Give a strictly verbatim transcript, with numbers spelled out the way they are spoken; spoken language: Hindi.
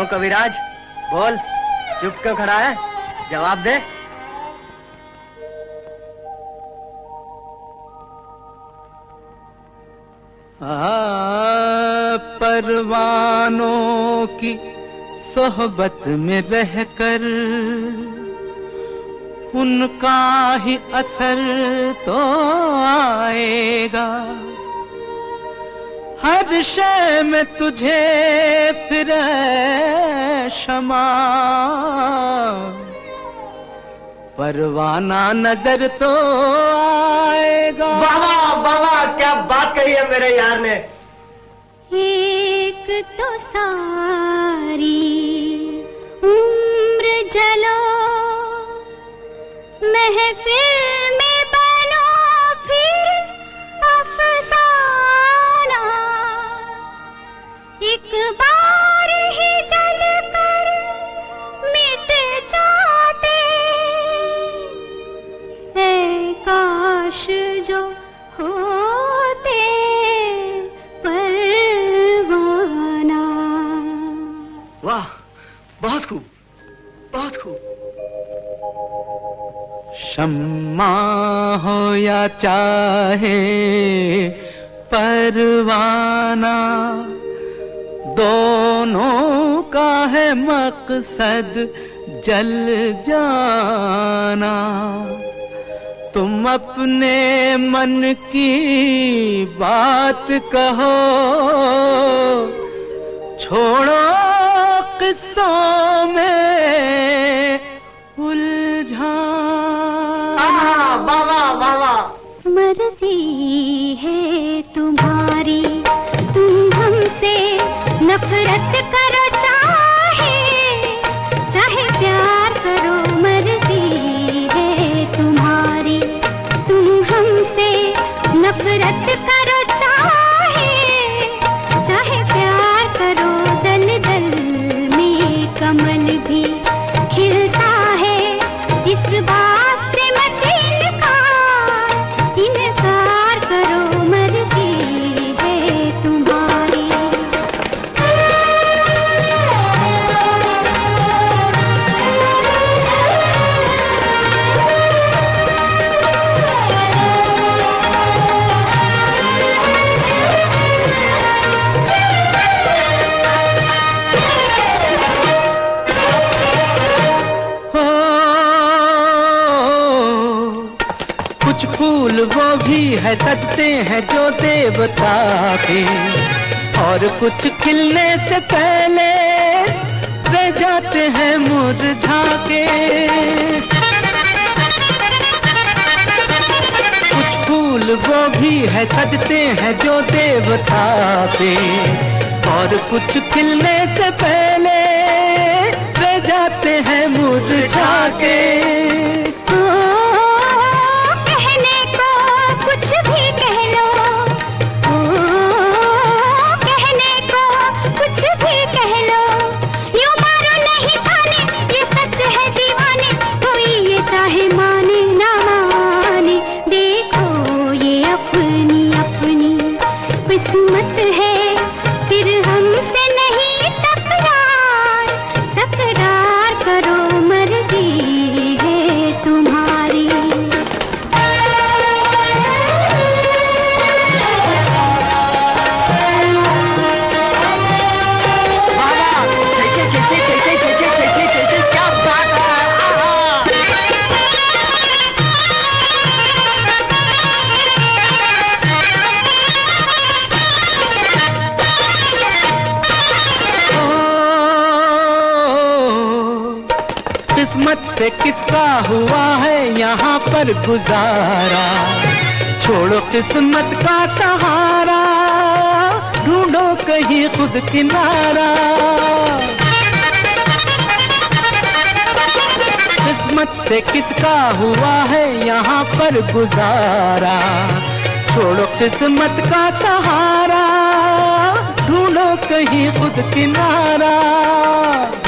कविराज, बोल, चुप क्यों खड़ा है? जवाब दे। आ, परवानों की सोहबत में रहकर उनका ही असर तो आएगा। हर शय में तुझे फिर शमा, परवाना नजर तो आएगा। वाह वाह, क्या बात कही है मेरे यार ने। एक तो सारी उम्र जलो, महफिल में बनो फिर अफसाना। एक बार ही जल कर मिट जाते, ऐ काश जो होते परवाना। वाह, बहुत खूब, बहुत खूब। शम्मा हो या चाहे परवाना, दोनों का है मकसद जल जाना। तुम अपने मन की बात कहो, छोड़ो किस्सों में उलझा। वाह वाह वाह वाह। मर्जी है तुम्हारी, तुम हमसे नफरत करो चाहे चाहे प्यार करो। मर्जी है तुम्हारी, तुम हमसे नफरत करो चाहे चाहे प्यार करो। दल दल में कमल भी खिलता है, इस बात से मत इनकार इनकार करो। मर्जी है तुम्हारी। कुछ फूल वो भी है सजते हैं जो देवता के, और कुछ खिलने से पहले रह जाते हैं मुरझा के। कुछ फूल वो भी है सजते हैं जो देवता के, और कुछ खिलने से पहले रह जाते हैं मुरझा के। किस्मत है फिर हमसे नहीं तकरार तकरार करो। मर्जी है तुम्हारी। क्या बात है। किस्मत से किसका हुआ है यहाँ पर गुजारा, छोड़ो किस्मत का सहारा, ढूंढो कहीं खुद किनारा। किस्मत से किसका हुआ है यहाँ पर गुजारा, छोड़ो किस्मत का सहारा, ढूंढो कहीं खुद किनारा।